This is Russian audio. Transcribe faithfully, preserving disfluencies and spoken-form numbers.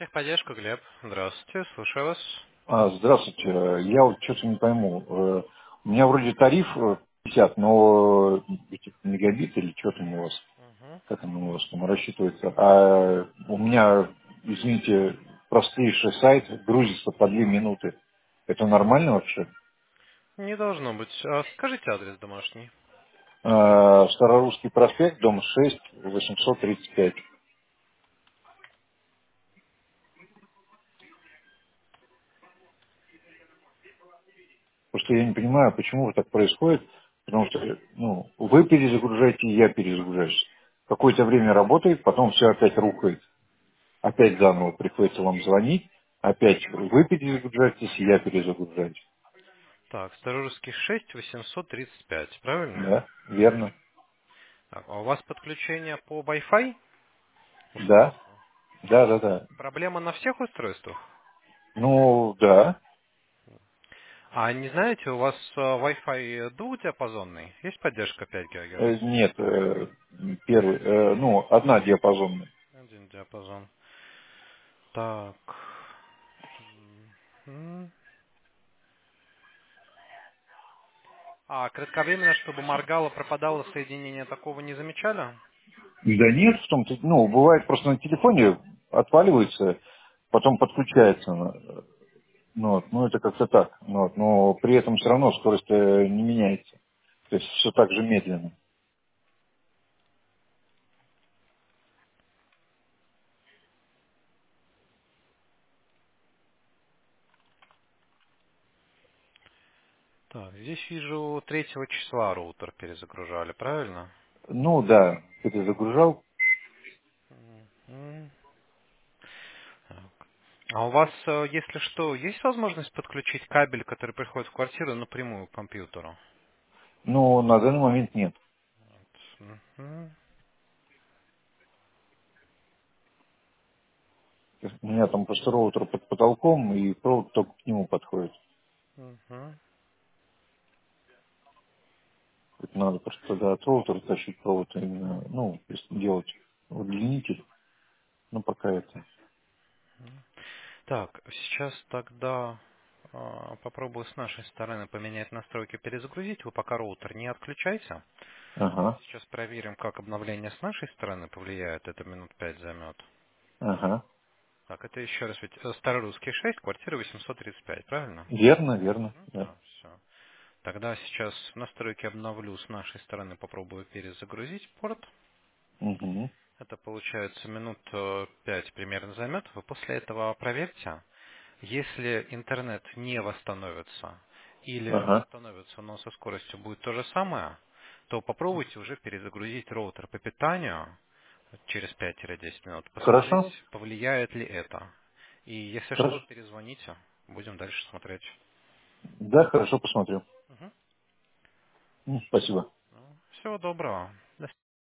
Техподдержка, Глеб. Здравствуйте, слушаю вас. А, здравствуйте. Я вот что-то не пойму. Э, У меня вроде тариф э, пятьдесят, но эти мегабит или что там у вас, Мгм. как оно у вас там рассчитывается. А у меня, извините, простейший сайт грузится по две минуты. Это нормально вообще? Не должно быть. А скажите адрес домашний. А, Старорусский проспект, дом шесть, восемьсот тридцать пять. Просто я не понимаю, почему так происходит, потому что ну, вы перезагружаете, и я перезагружаюсь. Какое-то время работает, потом все опять рухает. Опять заново приходится вам звонить, опять вы перезагружаетесь, и я перезагружаюсь. Так, Старорусский шесть, восемьсот тридцать пять, правильно? Да, верно. Так, а у вас подключение по Wi-Fi Да, устройству? да, да, да. Проблема на всех устройствах? Ну, да. А не знаете, у вас э, Wi-Fi двухдиапазонный? Есть поддержка пять Э, ГГц? Нет, э, первый, э, ну, одна диапазонная. Один диапазон. Так. М. А кратковременно, чтобы моргало, пропадало соединение, такого не замечали? Да нет, в том-то, ну, бывает просто на телефоне отваливается, потом подключается. э, Ну, вот, ну это как-то так. Ну, вот, но при этом все равно скорость э, не меняется. То есть все так же медленно. Так, здесь вижу третьего числа роутер перезагружали, правильно? Ну да, перезагружал. Мгм. Так. А у вас, э, если что, есть возможность подключить кабель, который приходит в квартиру, напрямую к компьютеру? Но на данный момент нет. Мгм. У меня там просто роутер под потолком, и провод только к нему подходит. Мгм. Это надо просто тогда от роутера тащить провод, именно, ну, если делать удлинитель, ну, пока это. Так, сейчас тогда а, попробую с нашей стороны поменять настройки, перезагрузить. Вы пока роутер не отключайте. Ага, Сейчас проверим, как обновление с нашей стороны повлияет. Это минут пять займет. ага. Так, это еще раз ведь э, Старорусский шесть, квартира восемьсот тридцать пять, правильно? Верно, верно, Мгм, да. да, все. Тогда сейчас настройки обновлю с нашей стороны, попробую перезагрузить порт. Угу, Это получается минут э, пять примерно займет. Вы после этого проверьте. Если интернет не восстановится или ага. восстановится, но со скоростью будет то же самое, то попробуйте уже перезагрузить роутер по питанию через пять-десять минут, посмотреть, Хорошо, повлияет ли это. И если что, хорошо. перезвоните, будем дальше смотреть. Да, хорошо, посмотрю. Мгм. М, Спасибо. Ну, всего доброго.